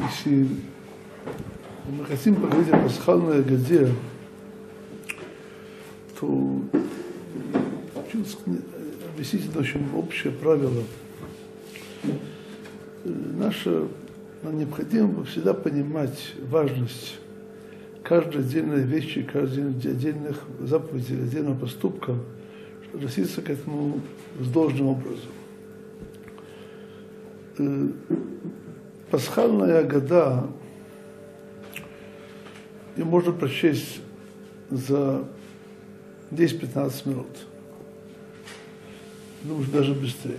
Если мы хотим поговорить о пасхальной Агаде, то объяснить очень общее правило. Нам необходимо всегда понимать важность каждой отдельной вещи, каждой отдельных заповедей, отдельного поступка, чтобы относиться к этому с должным образом. Пасхальная Агада, ее можно прочесть за 10-15 минут. Думаю, даже быстрее,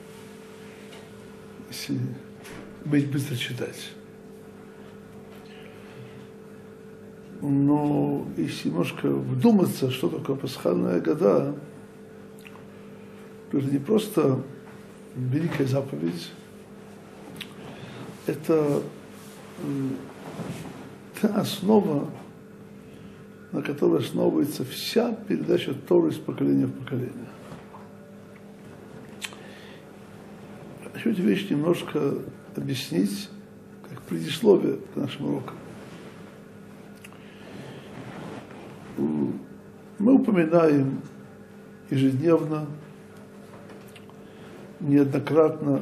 если уметь быстро читать. Но если немножко вдуматься, что такое пасхальная Агада, то это не просто великая заповедь, это та основа, на которой основывается вся передача Торы из поколения в поколение. Хочу эту вещь немножко объяснить, как предисловие к нашим урокам. Мы упоминаем ежедневно, неоднократно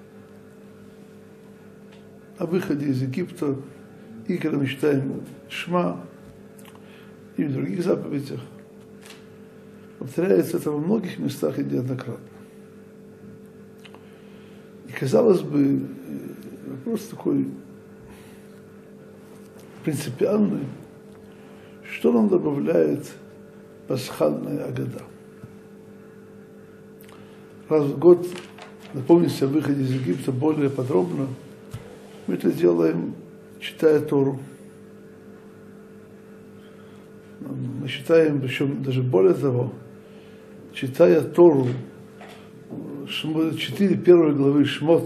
о выходе из Египта, и когда мы читаем Шма, и в других заповедях. Повторяется это во многих местах и неоднократно. И, казалось бы, вопрос такой принципиальный, что нам добавляет пасхальная Агада. Раз в год напомнить о выходе из Египта более подробно. Мы это делаем, читая Тору. Мы читаем, причем даже более того, читая Тору, 4 первые главы Шмот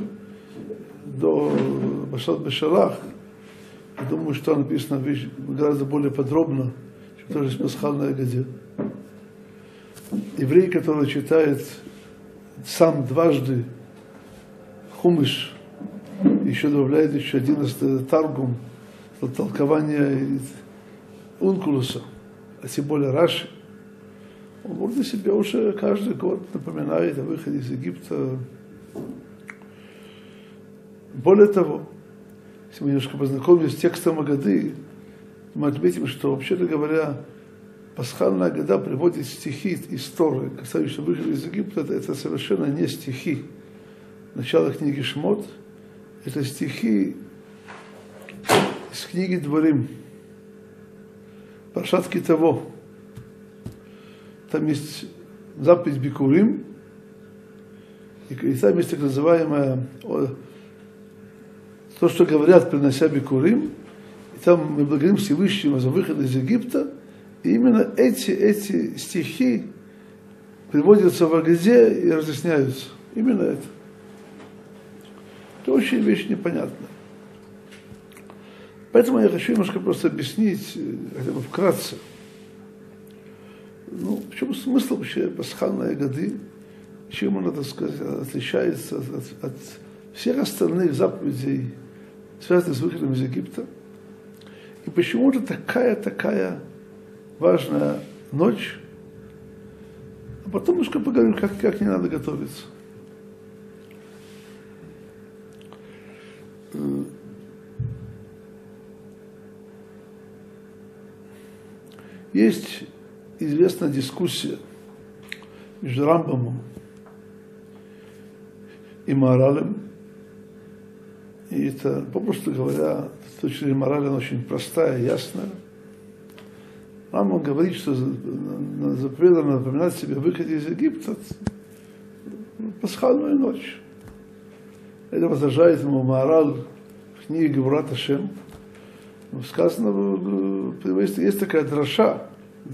до Башат Бешалах, я думаю, что написано гораздо более подробно, чем тоже в пасхальной Агаде. Еврей, который читает сам дважды Хумиш, еще добавляет еще 11 Таргум, толкование Ункулуса, а тем более Раши, он может себе уже каждый год напоминает о выходе из Египта. Более того, если мы немножко познакомились с текстом Агады, мы отметим, что, вообще-то говоря, пасхальная Агада приводит стихи из Торы, касающиеся выхода из Египта. Это совершенно не стихи начала книги Шмот, это стихи из книги Дворим, Паршат Ки-Таво. Там есть заповедь Бикурим, и там есть так называемое то, что говорят, принося Бикурим, и там мы благодарим Всевышнего за выход из Египта, и именно эти стихи приводятся в Агаде и разъясняются. Именно это. Это очень вещь непонятная. Поэтому я хочу немножко просто объяснить, хотя бы вкратце, в чем смысл вообще пасхальной Агады, чем она, так сказать, отличается от всех остальных заповедей, связанных с выходом из Египта, и почему это такая важная ночь, а потом немножко поговорим, как не надо готовиться. Есть известная дискуссия между Рамбамом и Маоралем. И это, попросту говоря, с точки зрения морали, она очень простая, ясная. Рамбам говорит, что заповедано напоминать себе о выходе из Египта пасхальную ночь. Это возражает ему Маораль в книге Гевурат Ашем. Сказано, есть такая дроша,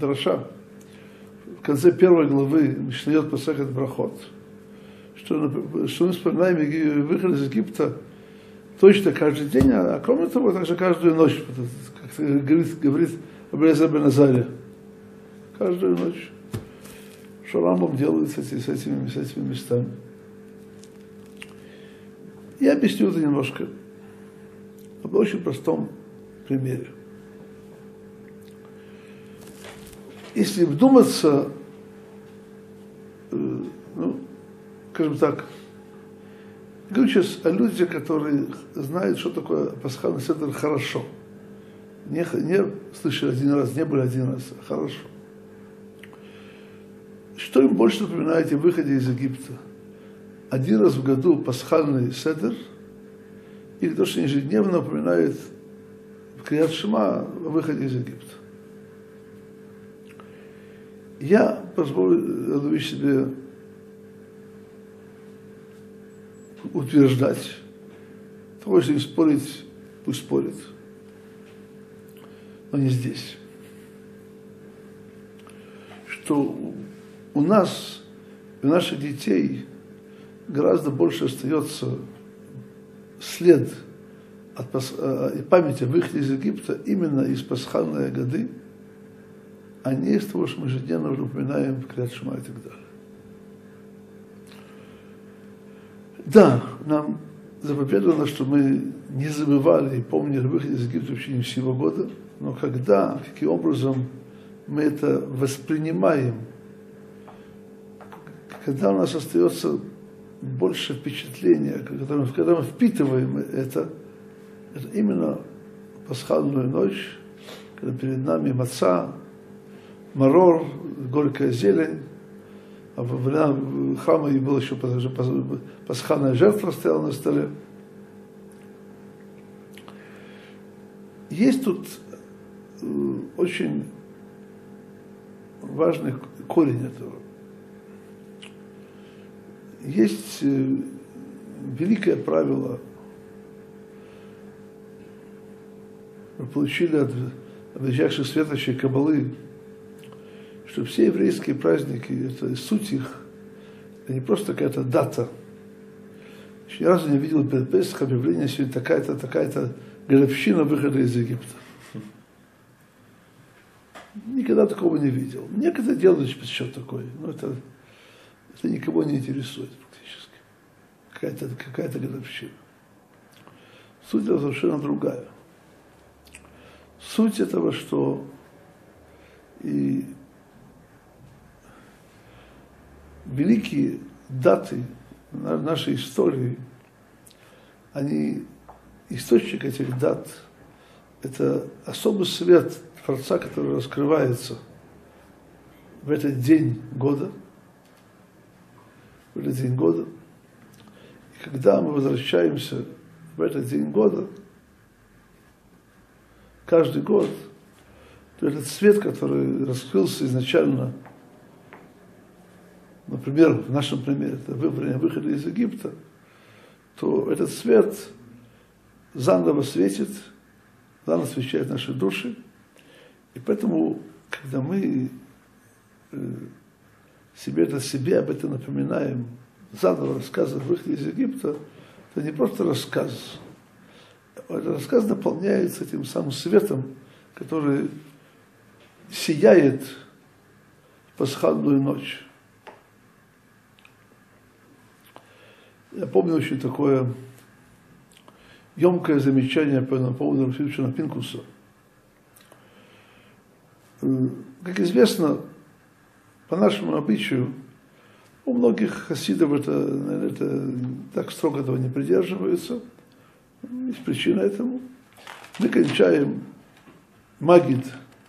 в конце первой главы Мишнайот Масехет Брахот, что мы вспоминаем выход из Египта точно каждый день, а кроме того, также каждую ночь, как говорит Абелезер бен Азария, каждую ночь. Что Рамбам делает с этими местами. Я объясню это немножко. в очень простом примере. Если вдуматься, скажем так, говорю сейчас о людях, которые знают, что такое пасхальный седер хорошо. Не слышали один раз, не были один раз, а хорошо. Что им больше напоминает о выходе из Египта? Один раз в году пасхальный седер, или то, что ежедневно напоминает в Крият Шема о выходе из Египта. Я позволю себе утверждать, того, если спорить, пусть спорит, но не здесь, что у нас, у наших детей гораздо больше остается след от памяти о выходе из Египта именно из пасхальной годы, а не из того, что мы ежедневно уже упоминаем в Крият Шема и так далее. Да, нам заповедано, что мы не забывали и помнили выход из Египта в течение всего года, но когда, каким образом мы это воспринимаем, когда у нас остается больше впечатления, когда мы впитываем это именно пасхальную ночь, когда перед нами маца, марор, горькая зелень, а во время храма и была еще пасхальная жертва стояла на столе. Есть тут очень важный корень этого. Есть великое правило, мы получили от величайших светочей Каббалы, что все еврейские праздники, это суть их, это не просто какая-то дата. Еще ни разу не видел перед Песахом объявление, сегодня такая-то годовщина выхода из Египта. Никогда такого не видел. Некоторые делают счет такой, но это никого не интересует практически. Какая-то годовщина. Суть этого совершенно другая. Суть этого, что и великие даты нашей истории, они, источник этих дат, это особый свет Творца, который раскрывается в этот день года, И когда мы возвращаемся в этот день года, каждый год, то этот свет, который раскрылся изначально, например, в нашем примере, это время выхода из Египта, то этот свет заново светит, заново освещает наши души. И поэтому, когда мы себе об этом напоминаем, заново рассказываем о выходе из Египта, это не просто рассказ. Этот рассказ наполняется тем самым светом, который сияет в пасхальную ночь. Я помню очень такое емкое замечание по поводу Раф Пинкуса. Как известно, по нашему обычаю, у многих хасидов это так строго этого не придерживаются. Есть причина этому. Мы кончаем магид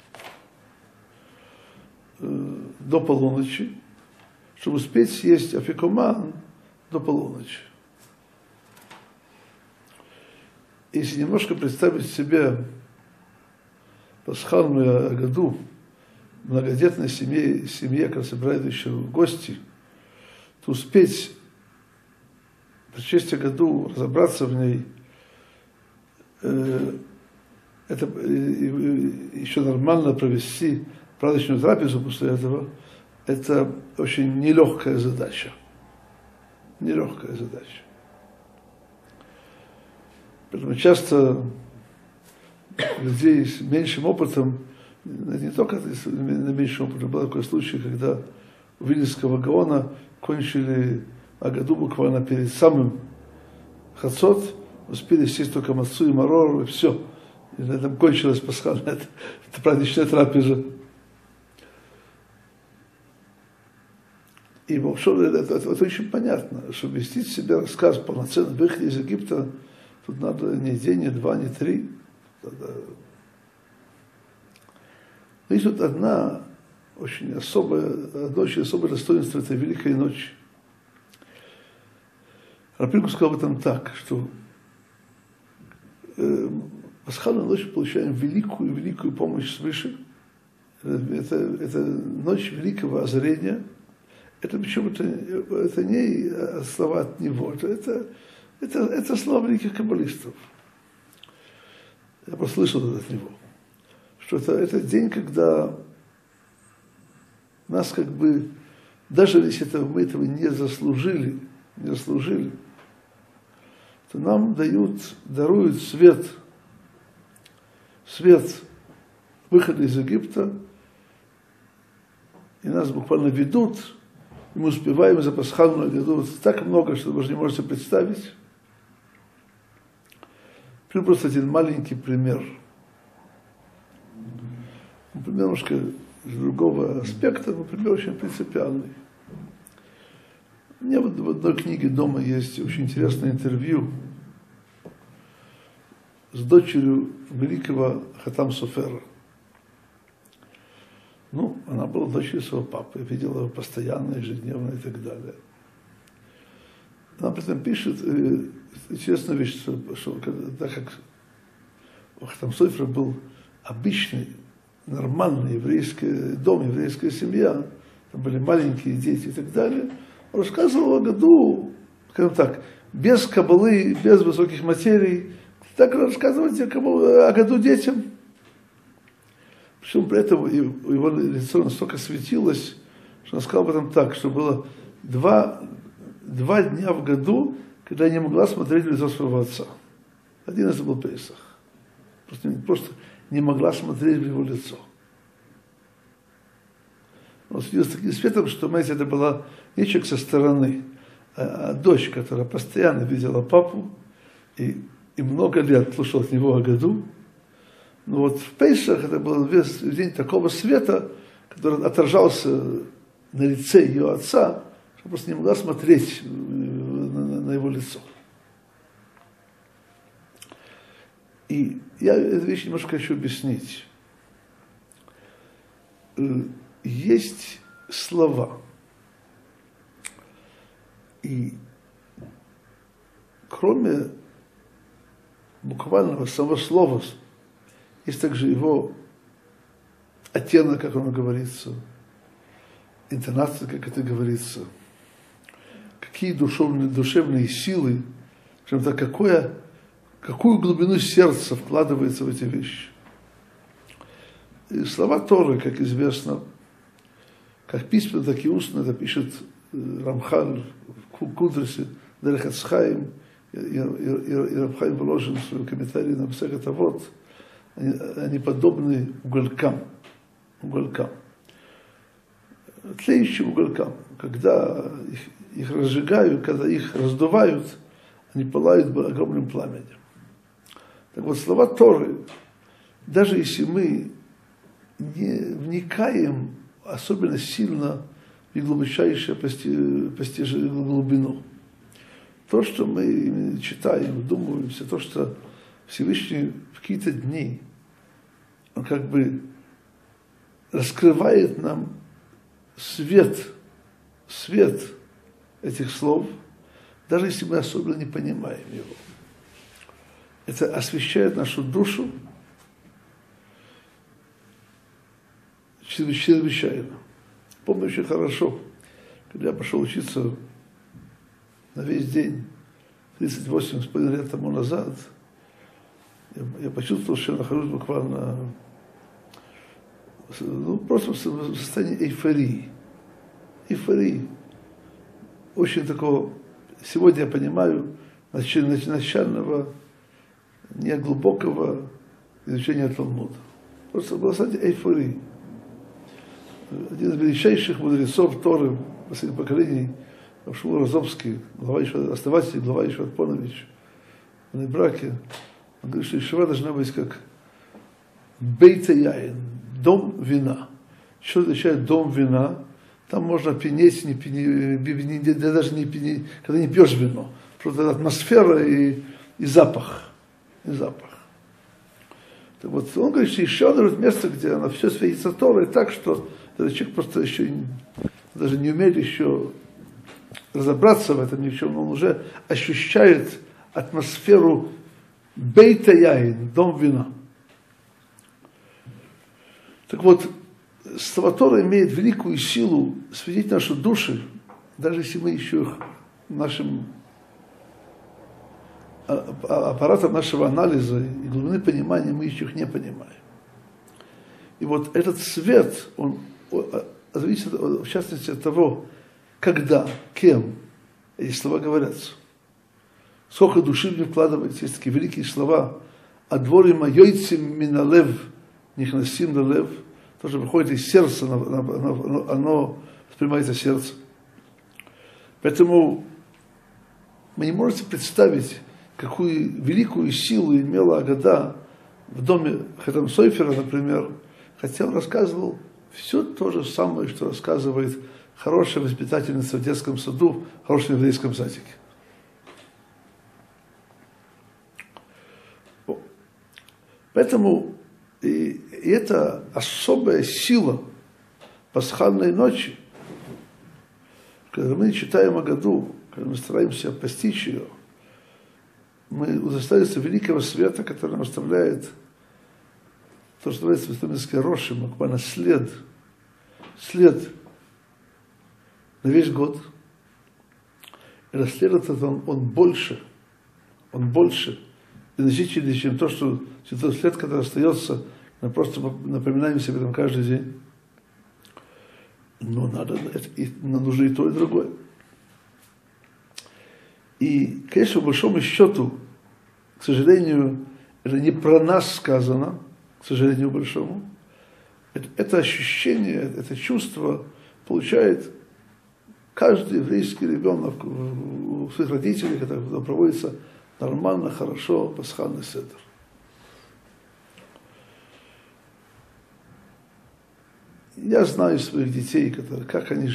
до полуночи, чтобы успеть съесть афикоман до полуночи. Если немножко представить себе пасхальную году, многодетной семье, когда собирают еще в гости, то успеть прочесть о году, разобраться в ней, это еще нормально провести праздничную трапезу после этого, это очень нелегкая задача. Нелегкая задача. Поэтому часто людей с меньшим опытом, не только с меньшим опытом, был такой случай, когда у Вильнюсского Гаона кончили Агаду буквально перед самым Хацот, успели съесть только мацу и марор, и все. И на этом кончилась пасхальная, это праздничная трапеза. И это очень понятно, чтобы вместить в себя рассказ полноценный выходе из Египта, тут надо не день, не два, не три. Но есть тут одно очень особое достоинство этой Великой Ночи. Рапирку сказал об этом так, что пасхальную ночь мы получаем великую помощь свыше. Это ночь великого озарения. Это почему-то это не слова от него, это слова великих каббалистов. Я послышал от него, что это день, когда нас как бы, даже если мы этого не заслужили, то нам даруют свет выхода из Египта, и нас буквально ведут, и мы успеваем за пасхальную году так много, что вы даже не можете представить. Просто один маленький пример. Пример немножко из другого аспекта, но пример очень принципиальный. У меня вот в одной книге дома есть очень интересное интервью с дочерью великого Хатам Софера. Она была дочерью своего папы, я видела его постоянно, ежедневно и так далее. Она при этом пишет интересную вещь, что так как у Хатам Софера был обычный, нормальный еврейский дом, еврейская семья, там были маленькие дети и так далее, он рассказывал о году, скажем так, без каббалы, без высоких материй, так рассказывать о году детям. Причем при этом его лицо настолько светилось, что он сказал об этом так, что было два дня в году, когда я не могла смотреть в лицо своего отца. Один из них был Песах. Просто не могла смотреть в его лицо. Он светился таким светом, что, знаете, это была не человек со стороны, а дочь, которая постоянно видела папу и много лет слушала от него о году. Но вот в Песах это был день такого света, который отражался на лице ее отца, что просто не могла смотреть на его лицо. И я эту вещь немножко хочу объяснить. Есть слова. И кроме буквального самого слова, есть также его оттенок, как оно говорится, интонация, как это говорится, какие душевные силы, какую глубину сердца вкладывается в эти вещи. И слова Торы, как известно, как письменно, так и устно, это пишет Рамхаль в Кудресе, Дерех Эц Хаим, и Рамхаль вложен в свой комментарий на Месехет Авот, они подобны уголькам, тлеющим уголькам. Когда их разжигают, когда их раздувают, они пылают огромным пламенем. Так вот, слова Торы, даже если мы не вникаем особенно сильно в глубочайшую глубину, то, что мы читаем, думаемся, то, что Всевышний в какие-то дни, он как бы раскрывает нам свет этих слов, даже если мы особенно не понимаем его. Это освещает нашу душу чрезвычайно. Помню очень хорошо, когда я пошел учиться на весь день, 38,5 лет тому назад, я почувствовал, что я нахожусь буквально просто в состоянии эйфории. Очень такого, сегодня я понимаю, начального, неглубокого изучения Талмуда. Просто был в состоянии эйфории. Один из величайших мудрецов Торы последних поколений, Шмур Розовский, основатель, глава Ишват Понович, на браке, он говорит, что ешива должна быть как бейта яин, дом вина. Что означает дом вина? Там можно пенеть, даже не пенеть, когда не пьешь вино. Просто атмосфера и запах. И запах. Так вот, он говорит, что еще одно место, где оно все светится Торой так, что этот человек просто еще даже не умеет еще разобраться в этом ни в чем, но он уже ощущает атмосферу бейта яин, дом вина. Так вот, слова Тора имеет великую силу светить наши души, даже если мы еще их нашим аппаратом нашего анализа и глубины понимания мы еще их не понимаем. И вот этот свет, он зависит в частности от того, когда, кем эти слова говорятся. Сколько души в них вкладывается. Есть такие великие слова. «Адворим айойцим миналев нихнасим лалев». То, что выходит из сердца, оно воспринимается сердцем. Поэтому мы не можем представить, какую великую силу имела Агада в доме Хатам Сойфера, например, хотя он рассказывал все то же самое, что рассказывает хорошая воспитательница в детском саду, в хорошем еврейском садике. Поэтому и это особая сила пасхальной ночи, когда мы читаем Агаду, когда мы стараемся постичь ее, мы удостоились великого света, который нам оставляет то, что называется в святом языке рошим, буквально след на весь год. И след этот, он больше и значительнее, чем то, что святой след, который остается, мы просто напоминаем себе об этом каждый день. Но нужно и то, и другое. И, конечно, по большому счету, к сожалению, это не про нас сказано, к сожалению, большому. Это ощущение, это чувство получает каждый еврейский ребенок у своих родителей, когда проводится нормально, хорошо, пасхальный седер. Я знаю своих детей, как они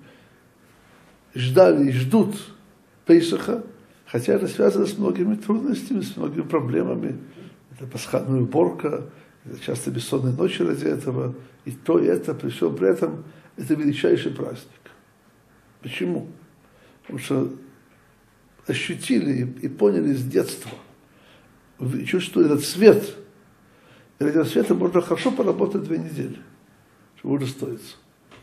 ждали и ждут Пейсаха, хотя это связано с многими трудностями, с многими проблемами. Это пасхальная уборка, это часто бессонные ночи ради этого, и то, и это, при всем при этом, это величайший праздник. Почему? Потому что ощутили и поняли с детства, чувствуют этот свет, и ради этого света можно хорошо поработать 2 недели, чтобы удостоиться.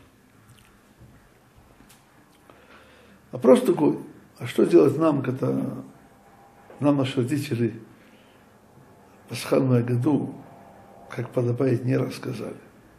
Вопрос такой, а что делать нам, когда нам наши родители пасхальную Агаду, как подобает, не рассказали?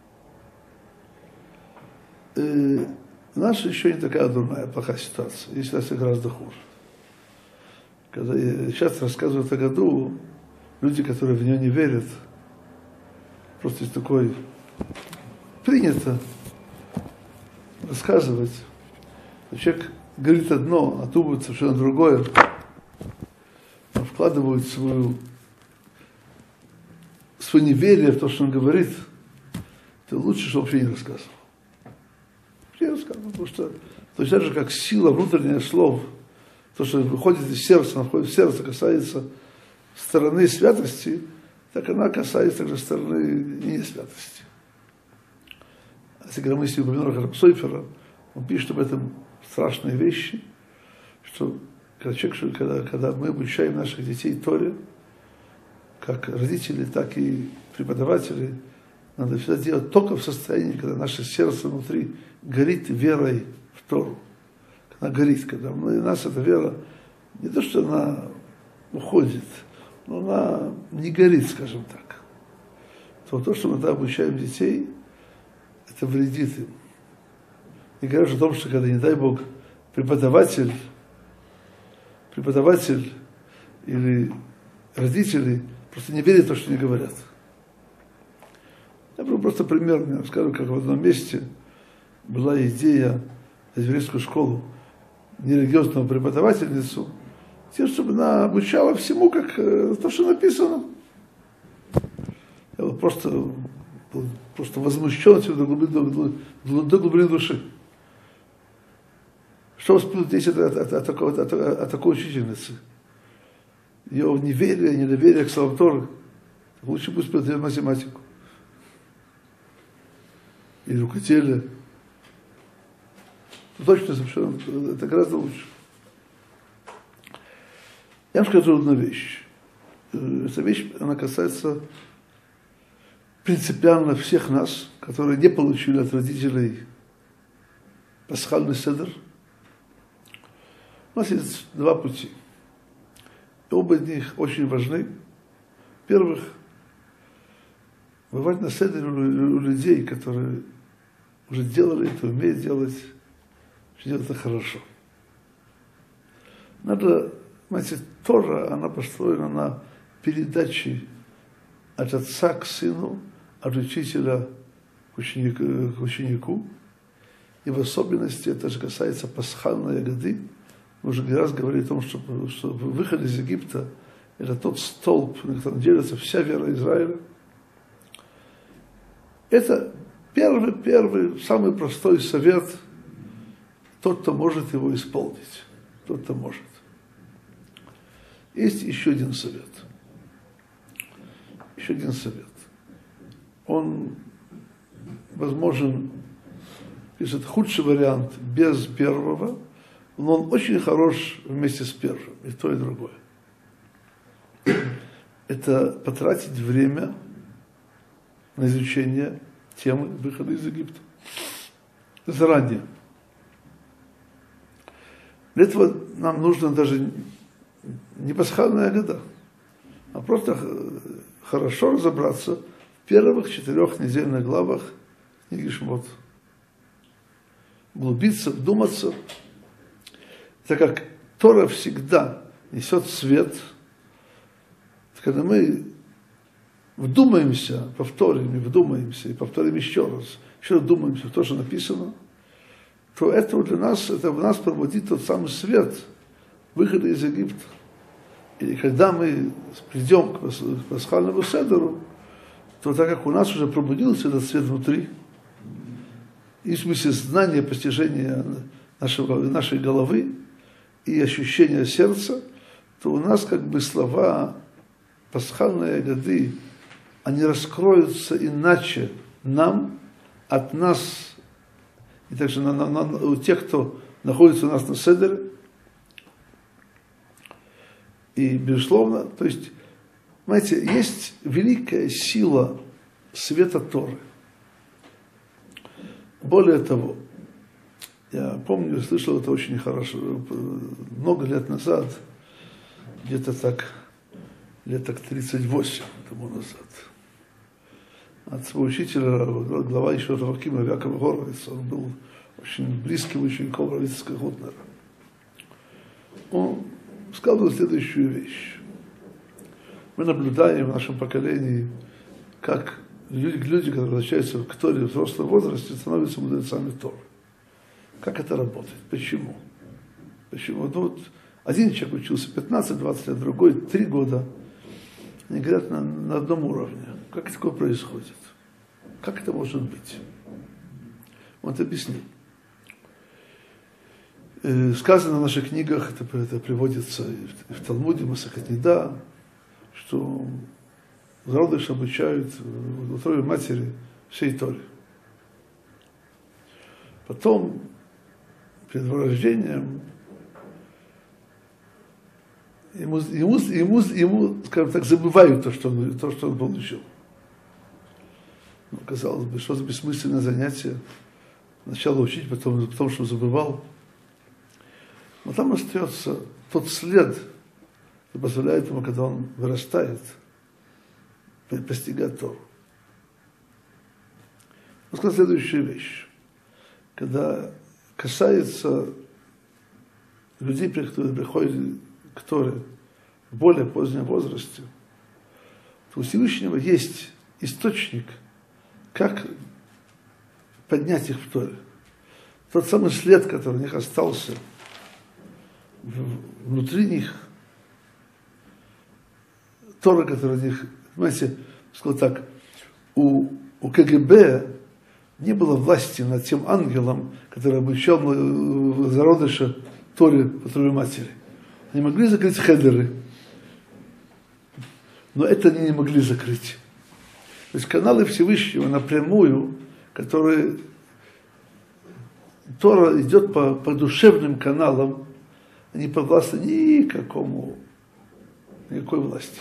Наша еще не такая дурная, плохая ситуация, есть ситуация гораздо хуже. Когда часто рассказывают Агаду, люди, которые в нее не верят, просто есть такой, принято рассказывать, человек говорит одно, а думает совершенно другое, вкладывают свое неверие в то, что он говорит, то лучше, чтобы вообще не рассказывал. Вообще не рассказывал, потому что точно так же, как сила внутренняя слов, то, что выходит из сердца, находит в сердце, касается стороны святости, так она касается также стороны несвятости. Если когда мы с упомянули Хатам Сойфера, он пишет об этом страшные вещи, что когда мы обучаем наших детей Торе, как родители, так и преподаватели, надо всегда делать только в состоянии, когда наше сердце внутри горит верой в Тору. Она горит, когда у нас эта вера, не то, что она уходит, но она не горит, скажем так. То, что мы тогда обучаем детей, это вредит им. И говорят о том, что когда, не дай Бог, преподаватель или родители просто не верят в то, что они говорят. Я просто пример мне расскажу, как в одном месте была идея в еврейскую школу нерелигиозного преподавательницу тем, чтобы она обучала всему, как то, что написано. Я был просто возмущен этим до глубины души. Что вас будут дети от такой учительницы? Ее неверие, недоверие к словам Торы. Лучше пусть преподает математику. Или рукоделие. Точно, совершенно, это гораздо лучше. Я вам скажу одну вещь. Эта вещь, она касается принципиально всех нас, которые не получили от родителей пасхальный седер. У нас есть два пути. И оба из них очень важны. Во-первых, бывать на седере у людей, которые уже делали это, умеют делать, что делать это хорошо. Надо, знаете, Тора, она построена на передаче от отца к сыну, от учителя к ученику. И в особенности это же касается пасхальной годы. Мы уже не раз говорили о том, что выход из Египта – это тот столб, на котором держится вся вера Израиля. Это первый, самый простой совет, тот, кто может его исполнить. Тот, кто может. Есть еще один совет. Еще один совет. Он возможен, если это худший вариант, без первого, но он очень хорош вместе с первым, и то, и другое. Это потратить время на изучение темы выхода из Египта. Заранее. Для этого нам нужно даже не пасхальная года, а просто хорошо разобраться в первых 4 недельных главах книги Шмот. Углубиться, вдуматься. Так как Тора всегда несет свет, когда мы вдумаемся, повторим и вдумаемся, и повторим еще раз вдумаемся в то, что написано, то это для нас, это в нас пробудит тот самый свет выхода из Египта. И когда мы придем к пасхальному седеру, то так как у нас уже пробудился этот свет внутри, и в смысле знания, постижения нашей головы и ощущения сердца, то у нас как бы слова пасхальные годы, они раскроются иначе нам, от нас, и также у тех, кто находится у нас на седере. И, безусловно, то есть, знаете, есть великая сила света Торы. Более того, я помню, слышал это очень хорошо, много лет назад, где-то так, лет так 38 тому назад, от своего учителя, глава еще Равакима Якова Горовица, он был очень близким учеником Равицкого Гутнера. Он сказал следующую вещь. Мы наблюдаем в нашем поколении, как люди, которые возвращаются к Торе в взрослом возрасте, становятся мудрецами Торы. Как это работает? Почему? Почему? Ну, вот один человек учился 15-20 лет, другой 3 года. Они говорят на одном уровне. Как такое происходит? Как это может быть? Он это объяснил. Сказано в наших книгах, это приводится и в Талмуде, Масехет Нида, что зародыш обучают в утробе матери всей Торе. Потом, перед рождением, ему, скажем так, забывают то, что он получил. Ну, казалось бы, что за бессмысленное занятие. Сначала учить, потом что забывал. Но там остается тот след, который позволяет ему, когда он вырастает, постигать Тору. Он сказал следующую вещь. Когда касается людей, которые приходят к Торе в более позднем возрасте, то у Всевышнего есть источник, как поднять их в Торе. Тот самый след, который у них остался внутри них, Тора, которая у них, понимаете, сказал так, у КГБ не было власти над тем ангелом, который обучал зародыша Торе по Торе матери. Они могли закрыть хедеры, но это они не могли закрыть. То есть каналы Всевышнего напрямую, которые Тора идет по душевным каналам, не подвластны никакой власти.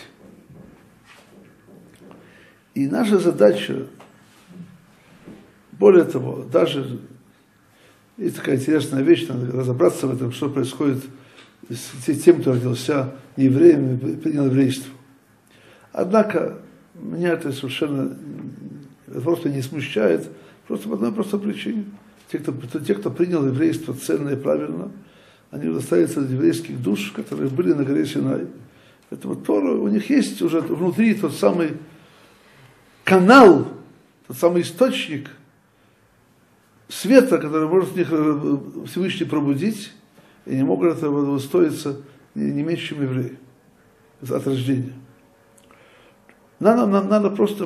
И наша задача, более того, даже есть такая интересная вещь, надо разобраться в этом, что происходит с тем, кто родился евреем и принял еврейство. Однако меня это совершенно просто не смущает, просто по одной простой причине. Те, кто принял еврейство ценно и правильно, они удостаиваются еврейских душ, которые были на горе Синай. Поэтому Тора, у них есть уже внутри тот самый канал, тот самый источник света, который может в них Всевышний пробудить, и не могут этого удостоиться не меньше, чем евреи от рождения. Нам надо просто,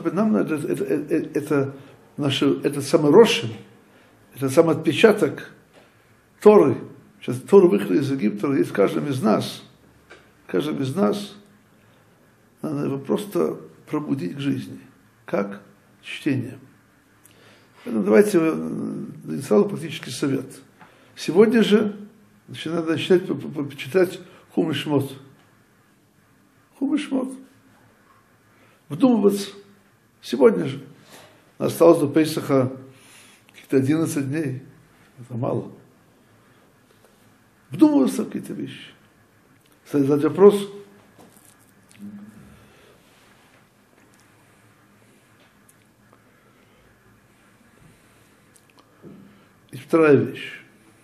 это самый рошим, это самый отпечаток Торы. Сейчас Тора выхода из Египта есть в каждом из нас. Каждом из нас надо его просто пробудить к жизни. Как? Чтение. Поэтому давайте сразу практический совет. Сегодня же надо начинать читать Хумаш Шмот. Хумаш Шмот. Вдумываться. Сегодня же. Осталось до Пейсаха каких-то 11 дней. Это мало. Вдумываться в какие-то вещи. Задать вопрос. И вторая вещь.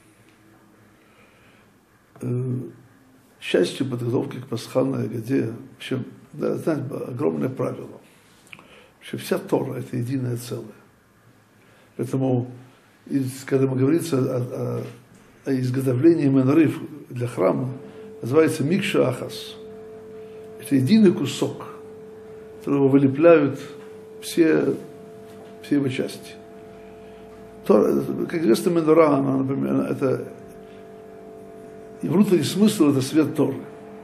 Частью подготовки к пасхальной Агаде, в общем, да, знаете, огромное правило. Вообще вся Тора – это единое целое. Поэтому, когда мы говорится о изготовлении меноры для храма, называется Микша Ахас. Это единый кусок, которого вылепляют все его части. Тора, как известно, менора, она, например, это и внутренний смысл – это свет Торы.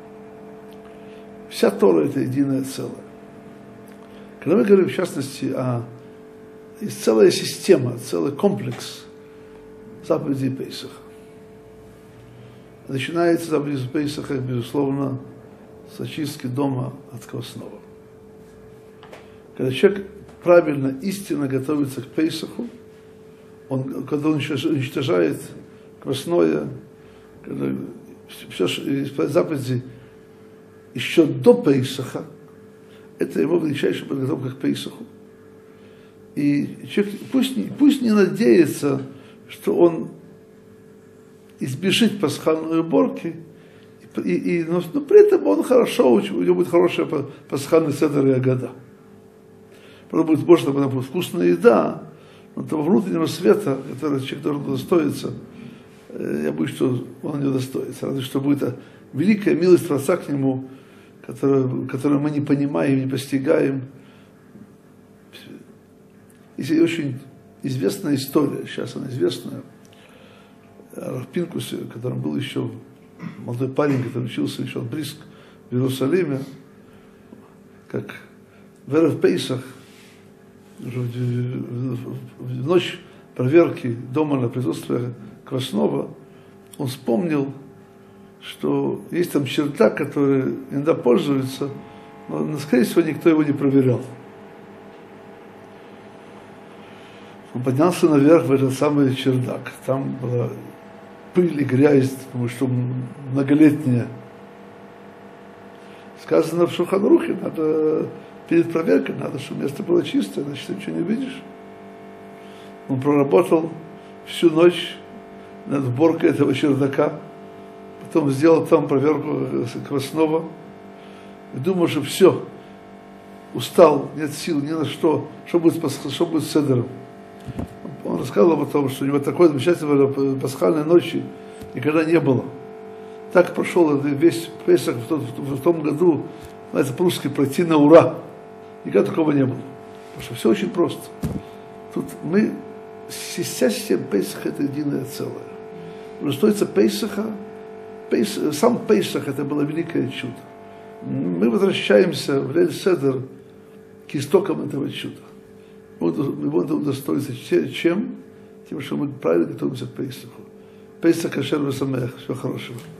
Вся Тора – это единое целое. Когда мы говорим, в частности, есть целая система, целый комплекс заповедей Пейсаха. Начинается заповедь Пейсаха, безусловно, с очистки дома от квасного. Когда человек правильно, истинно готовится к Пейсаху, когда он уничтожает квасное, когда все заповеди еще до Пейсаха, это его величайшая подготовка к Пейсаху. И человек пусть не надеется, что он избежит пасхальной уборки, но при этом он хорошо, у него будет хорошая пасхальный седер и агада. Правда, будет, может, она будет вкусная еда, но того внутреннего света, который человек должен удостоиться, я боюсь, что он не удостоится. Разве что будет великая милость Творца к нему, которую мы не понимаем, не постигаем. Есть очень известная история, сейчас она известная, о Рав Пинкусе, которым был еще молодой парень, который учился еще от Бриск в Иерусалиме, как в Эрев Пейсах, в ночь проверки дома на присутствие квасного, он вспомнил, что есть там чердак, который иногда пользуется, но, скорее всего, никто его не проверял. Он поднялся наверх в этот самый чердак. Там была пыль и грязь, потому что многолетняя. Сказано в Шулхан Арухе, надо перед проверкой, надо, чтобы место было чистое, иначе ты ничего не видишь. Он проработал всю ночь над сборкой этого чердака, потом сделал там проверку квасного, и думал, что все, устал, нет сил ни на что будет с седером. Он рассказывал потом, что у него такой замечательной пасхальной ночи никогда не было. Так прошел весь Песах в том году, знаете, по-русски пройти на ура. Никогда такого не было. Потому что все очень просто. Тут мы, вся система Пейсаха, это единое целое. Но стоится Пейсаха, сам Пейсах это было великое чудо. Мы возвращаемся в Лейль Седер к истокам этого чуда. Мы будем удостоиться чем? Тем, что мы правильно готовимся к Пейсаху. Пейсах кашер весамех. Всего хорошего.